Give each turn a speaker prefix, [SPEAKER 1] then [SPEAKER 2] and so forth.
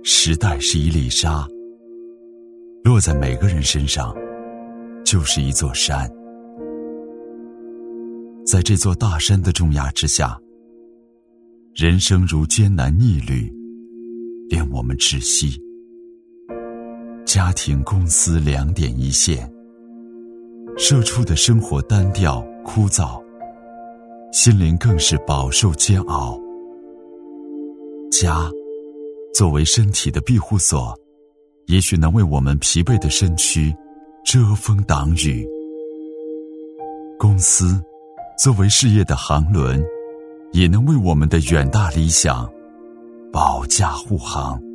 [SPEAKER 1] 时代是一粒沙，落在每个人身上就是一座山。在这座大山的重压之下，人生如艰难逆旅，令我们窒息。家庭公司两点一线，社畜的生活单调枯燥，心灵更是饱受煎熬。家作为身体的庇护所，也许能为我们疲惫的身躯遮风挡雨。公司作为事业的航轮，也能为我们的远大理想保驾护航。